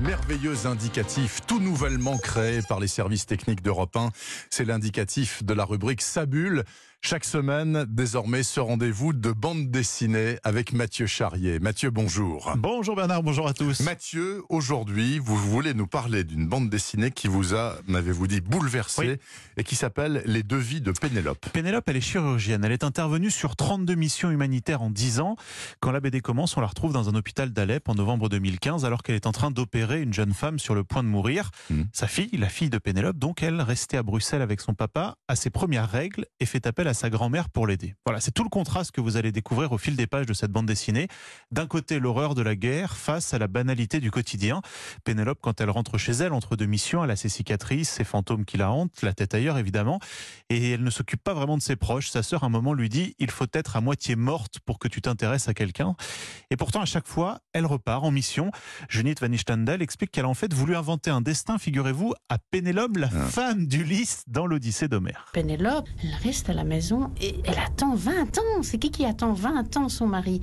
merveilleux indicatif tout nouvellement créé par les services techniques d'Europe 1. C'est l'indicatif de la rubrique Sabule. Chaque semaine, désormais, ce rendez-vous de bande dessinée avec Mathieu Charrier. Mathieu, bonjour. Bonjour Bernard, bonjour à tous. Mathieu, aujourd'hui, vous voulez nous parler d'une bande dessinée qui vous a, m'avez-vous dit, bouleversé, et qui s'appelle Les deux vies de Pénélope. Pénélope, elle est chirurgienne. Elle est intervenue sur 32 missions humanitaires en 10 ans. Quand la BD commence, on la retrouve dans un hôpital d'Alep en novembre 2015, alors qu'elle est en train d'opérer une jeune femme sur le point de mourir. Sa fille, la fille de Pénélope, donc elle, restait à Bruxelles avec son papa, a ses premières règles et fait appel à sa grand-mère pour l'aider. Voilà, c'est tout le contraste que vous allez découvrir au fil des pages de cette bande dessinée. D'un côté, l'horreur de la guerre face à la banalité du quotidien. Pénélope, quand elle rentre chez elle, entre deux missions, elle a ses cicatrices, ses fantômes qui la hantent, la tête ailleurs évidemment, et elle ne s'occupe pas vraiment de ses proches. Sa sœur, à un moment, lui dit « Il faut être à moitié morte pour que tu t'intéresses à quelqu'un ». Et pourtant, à chaque fois, elle repart en mission. Junit Van Istandel explique qu'elle a en fait voulu inventer un destin, figurez-vous, à Pénélope, la femme d'Ulysse dans l'Odyssée d'Homère. Pénélope, elle reste à la maison et elle attend 20 ans. C'est qui attend 20 ans son mari?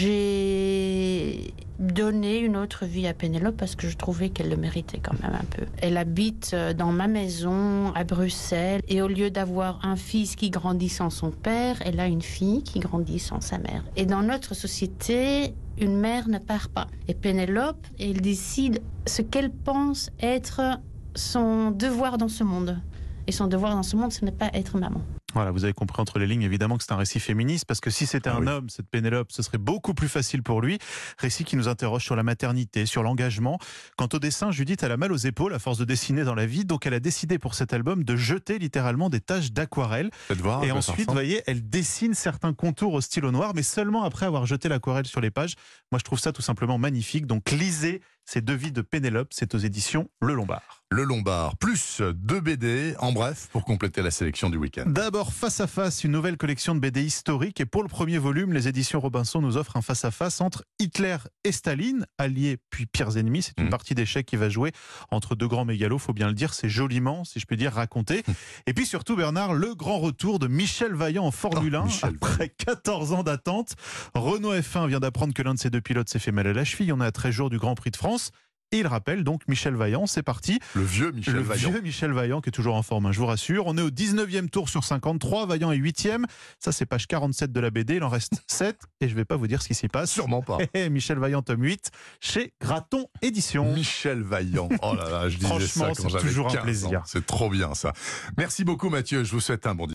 J'ai donné une autre vie à Pénélope parce que je trouvais qu'elle le méritait quand même un peu. Elle habite dans ma maison à Bruxelles et au lieu d'avoir un fils qui grandit sans son père, elle a une fille qui grandit sans sa mère. Et dans notre société, une mère ne part pas. Et Pénélope, elle décide ce qu'elle pense être son devoir dans ce monde. Et son devoir dans ce monde, ce n'est pas être maman. Voilà, vous avez compris entre les lignes évidemment que c'est un récit féministe, parce que si c'était un homme, cette Pénélope, ce serait beaucoup plus facile pour lui. Récit qui nous interroge sur la maternité, sur l'engagement. Quant au dessin, Judith, elle a mal aux épaules à force de dessiner dans la vie, donc elle a décidé pour cet album de jeter littéralement des taches d'aquarelle. Et ensuite, vous voyez, elle dessine certains contours au stylo noir, mais seulement après avoir jeté l'aquarelle sur les pages. Moi, je trouve ça tout simplement magnifique. Donc lisez ces deux vies de Pénélope, c'est aux éditions Le Lombard. Le Lombard, plus 2 BD, en bref, pour compléter la sélection du week-end. D'abord, Face à Face, une nouvelle collection de BD historiques. Et pour le premier volume, les éditions Robinson nous offrent un face-à-face entre Hitler et Staline, alliés puis pires ennemis. C'est une partie d'échecs qui va jouer entre deux grands mégalos, faut bien le dire. C'est joliment, si je puis dire, raconté. Et puis surtout, Bernard, le grand retour de Michel Vaillant en Formule 1. Après 14 ans d'attente, Renault F1 vient d'apprendre que l'un de ses deux pilotes s'est fait mal à la cheville. On est à 13 jours du Grand Prix de France. Et il rappelle donc Michel Vaillant, c'est parti. Le vieux Michel Vaillant qui est toujours en forme, je vous rassure. On est au 19e tour sur 53, Vaillant est 8e. Ça, c'est page 47 de la BD, il en reste 7. Et je ne vais pas vous dire ce qui s'y passe. Sûrement pas. Michel Vaillant, tome 8, chez Graton Éditions. Michel Vaillant. Oh là là, je disais ça quand j'avais 15 ans. Toujours un plaisir. C'est trop bien ça. Merci beaucoup Mathieu, je vous souhaite un bon dimanche.